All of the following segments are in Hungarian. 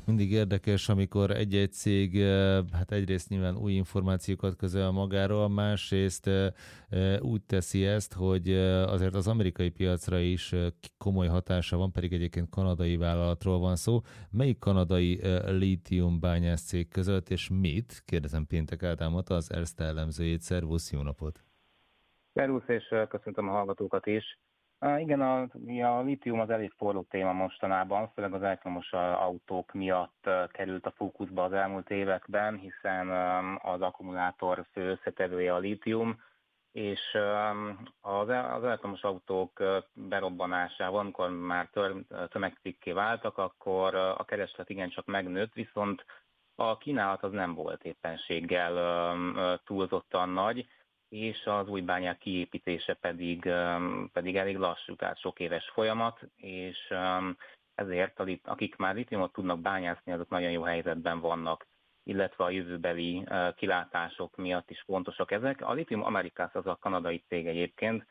Mindig érdekes, amikor egy-egy cég, hát egyrészt nyilván új információkat közöl magáról, másrészt úgy teszi ezt, hogy azért az amerikai piacra is komoly hatása van, pedig egyébként kanadai vállalatról van szó. Melyik kanadai lítiumbányász cég között, és mit? Kérdezem Péntek Ádámot, az Erste elemzőjét. Szervusz, jó napot! Szervusz, és köszöntöm a hallgatókat is. Igen, a lítium az elég forró téma mostanában, főleg az elektromos autók miatt került a fókuszba az elmúlt években, hiszen az akkumulátor fő összetevője a lítium, és az elektromos autók berobbanásával, amikor már tömegcikké váltak, akkor a kereslet igencsak megnőtt, viszont a kínálat az nem volt éppenséggel túlzottan nagy, és az új bányák kiépítése pedig elég lassú, tehát sok éves folyamat, és ezért akik már litiumot tudnak bányászni, azok nagyon jó helyzetben vannak, illetve a jövőbeli kilátások miatt is fontosak ezek. A Lithium Americas az a kanadai cég egyébként,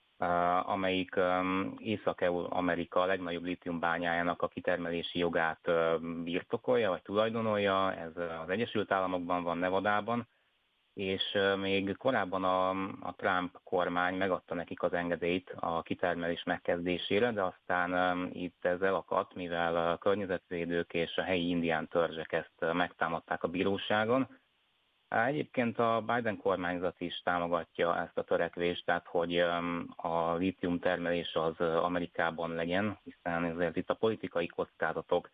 amelyik Észak-Amerika a legnagyobb lítiumbányájának a kitermelési jogát birtokolja, vagy tulajdonolja. Ez az Egyesült Államokban van, Nevadában, és még korábban a Trump kormány megadta nekik az engedélyt a kitermelés megkezdésére, de aztán itt ez elakadt, mivel a környezetvédők és a helyi indián törzsek ezt megtámadták a bíróságon. Egyébként a Biden kormányzat is támogatja ezt a törekvést, tehát hogy a lítium termelés az Amerikában legyen, hiszen ezért itt a politikai kockázatok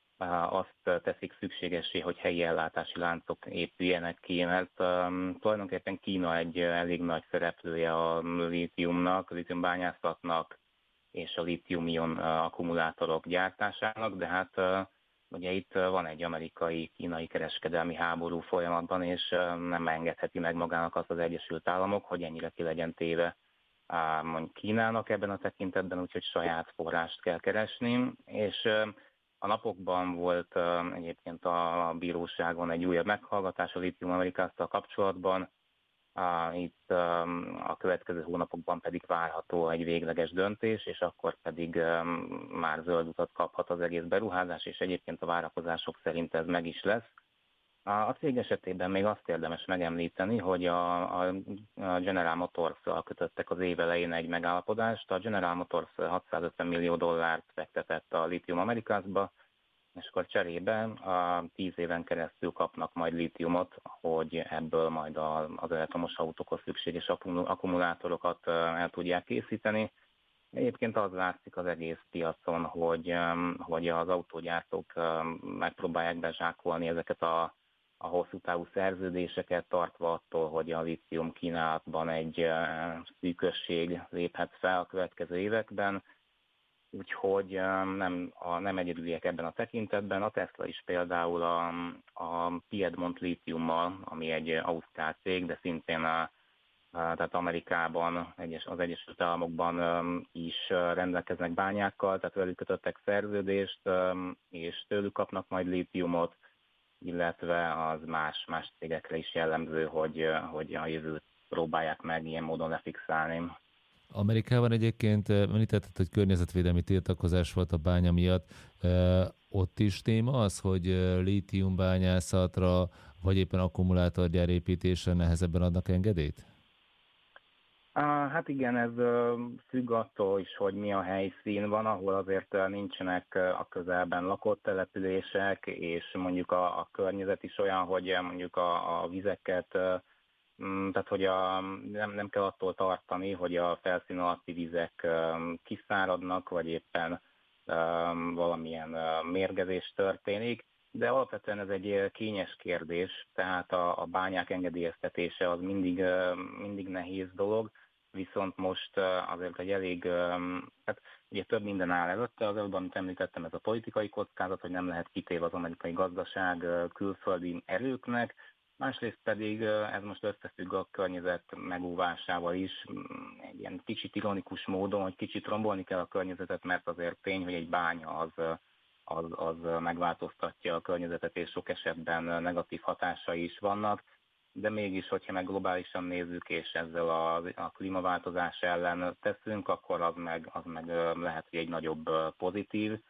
azt teszik szükségessé, hogy helyi ellátási láncok épüljenek ki, mert tulajdonképpen Kína egy elég nagy szereplője a lítiumnak, a lítiumbányászatnak és a lítium-ion akkumulátorok gyártásának, de hát ugye itt van egy amerikai-kínai kereskedelmi háború folyamatban, és nem engedheti meg magának azt az Egyesült Államok, hogy ennyire ki legyen téve mondjuk Kínának ebben a tekintetben, úgyhogy saját forrást kell keresni, és a napokban volt egyébként a bíróságon egy újabb meghallgatás a Lithium Americasszal kapcsolatban. Itt a következő hónapokban pedig várható egy végleges döntés, és akkor pedig már zöld utat kaphat az egész beruházás, és egyébként a várakozások szerint ez meg is lesz. A cég esetében még azt érdemes megemlíteni, hogy a General Motors-szal kötöttek az év elején egy megállapodást. A General Motors $650 millió fektetett a Lithium Americasba, és akkor cserébe 10 éven keresztül kapnak majd lítiumot, hogy ebből majd az elektromos autókhoz szükséges akkumulátorokat el tudják készíteni. Egyébként az látszik az egész piacon, hogy az autógyártók megpróbálják bezsákolni ezeket a hosszú távú szerződéseket, tartva attól, hogy a lítium kínálatban egy szűkösség léphet fel a következő években, úgyhogy nem egyedüliek ebben a tekintetben. A Tesla is például a Piedmont lítiummal, ami egy ausztrál cég, de szintén tehát Amerikában, az Egyesült Államokban is rendelkeznek bányákkal, tehát velük kötöttek szerződést, és tőlük kapnak majd lítiumot, illetve az más cégekre is jellemző, hogy a jövőt próbálják meg ilyen módon lefixálni. Amerikában egyébként említetted, hogy környezetvédelmi tiltakozás volt a bánya miatt. Ott is téma az, hogy lítiumbányászatra vagy éppen akkumulátorgyár építésre nehezebben adnak engedélyt? Hát igen, ez függ attól is, hogy mi a helyszín van, ahol azért nincsenek a közelben lakott települések, és mondjuk a környezet is olyan, hogy mondjuk a vizeket, tehát hogy nem kell attól tartani, hogy a felszín alatti vizek kiszáradnak, vagy éppen valamilyen mérgezés történik, de alapvetően ez egy kényes kérdés, tehát a bányák engedélyeztetése az mindig nehéz dolog, viszont most azért egy elég, hát ugye több minden áll előtte, az előbb, amit említettem, ez a politikai kockázat, hogy nem lehet kitéve az amerikai gazdaság külföldi erőknek, másrészt pedig ez most összefügg a környezet megóvásával is, egy ilyen kicsit ironikus módon, hogy kicsit rombolni kell a környezetet, mert azért tény, hogy egy bánya az megváltoztatja a környezetet, és sok esetben negatív hatásai is vannak, de mégis, hogyha meg globálisan nézzük, és ezzel a klímaváltozás ellen teszünk, akkor az meg lehet, hogy egy nagyobb pozitív.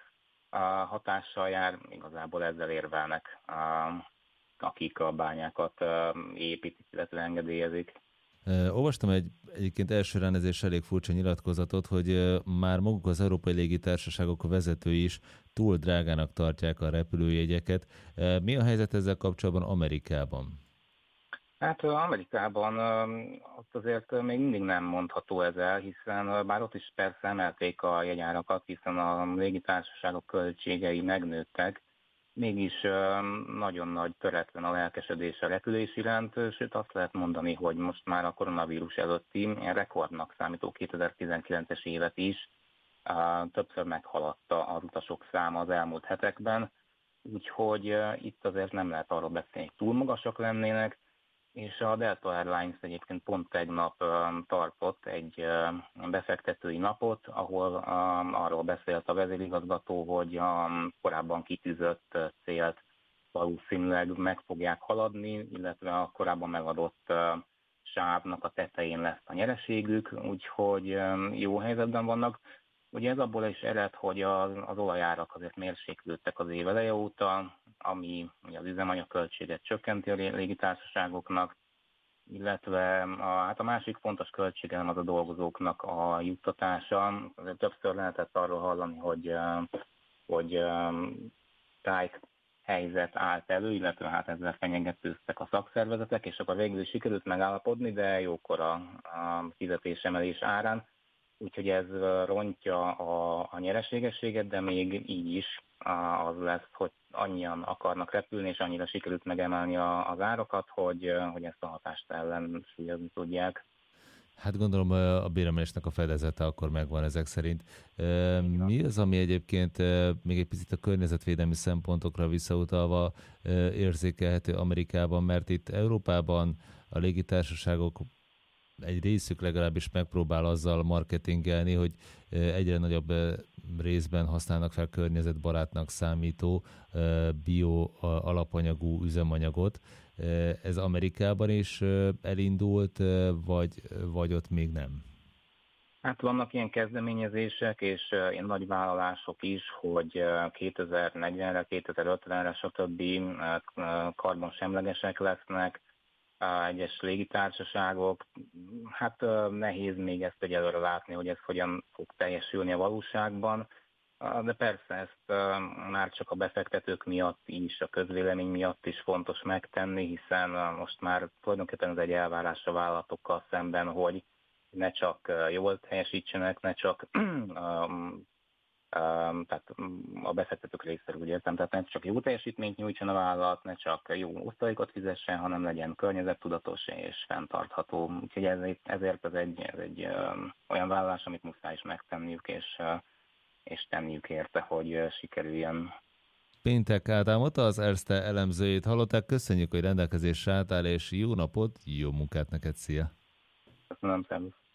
hatással jár, igazából ezzel érvelnek, akik a bányákat építik, illetve engedélyezik. Olvastam egyébként első ránézés elég furcsa nyilatkozatot, hogy már maguk az európai légitársaságok vezetői is túl drágának tartják a repülőjegyeket. Mi a helyzet ezzel kapcsolatban Amerikában? Hát Amerikában ott azért még mindig nem mondható ez el, hiszen bár ott is persze emelték a jegyárakat, hiszen a légitársaságok költségei megnőttek, mégis nagyon nagy töretlen a lelkesedés a repülés iránt, sőt azt lehet mondani, hogy most már a koronavírus előtti ilyen rekordnak számító 2019-es évet is többször meghaladta az utasok száma az elmúlt hetekben, úgyhogy itt azért nem lehet arról beszélni, hogy túl magasak lennének, és a Delta Airlines egyébként pont tegnap tartott egy befektetői napot, ahol arról beszélt a vezérigazgató, hogy a korábban kitűzött célt valószínűleg meg fogják haladni, illetve a korábban megadott sávnak a tetején lesz a nyereségük, úgyhogy jó helyzetben vannak. Ugye ez abból is ered, hogy az olajárak azért mérséklődtek az év eleje óta, ami ugye az üzemanyagköltséget csökkenti a légitársaságoknak, illetve hát a másik fontos költsége az a dolgozóknak a juttatása. Azért többször lehetett arról hallani, hogy sztrájk helyzet állt elő, illetve hát ezzel fenyegetőztek a szakszervezetek, és akkor végül is sikerült megállapodni, de jókor a fizetésemelés árán. Úgyhogy ez rontja a nyereségességet, de még így is az lesz, hogy annyian akarnak repülni, és annyira sikerült megemelni az árakat, hogy ezt a hatást ellensúlyozni tudják. Hát gondolom a béremelésnek a fedezete akkor megvan ezek szerint. Mi az, ami egyébként még egy picit a környezetvédelmi szempontokra visszautalva érzékelhető Amerikában, mert itt Európában a légitársaságok egy részük legalábbis megpróbál azzal marketingelni, hogy egyre nagyobb részben használnak fel környezetbarátnak számító bio alapanyagú üzemanyagot. Ez Amerikában is elindult, vagy ott még nem? Hát vannak ilyen kezdeményezések, és ilyen nagy vállalások is, hogy 2040-re, 2050-re, stb. Karbonsemlegesek lesznek, egyes légitársaságok. Hát nehéz még ezt egyelőre látni, hogy ez hogyan fog teljesülni a valóságban, de persze ezt már csak a befektetők miatt is, a közvélemény miatt is fontos megtenni, hiszen most már tulajdonképpen ez egy elvárás a vállalatokkal szemben, hogy ne csak jól teljesítsenek, ne csak tehát a befektetők részéről úgy értem, tehát ne csak jó teljesítményt nyújtson a vállalat, ne csak jó osztalékot fizessen, hanem legyen környezettudatos és fenntartható. Úgyhogy ezért ez egy olyan vállalás, amit muszáj is megtenniük, és tenniük érte, hogy sikerüljön. Péntek Ádámot, az Erste elemzőjét hallották. Köszönjük, hogy rendelkezésre álltál, és jó napot, jó munkát neked, szia! Köszönöm, szervusz!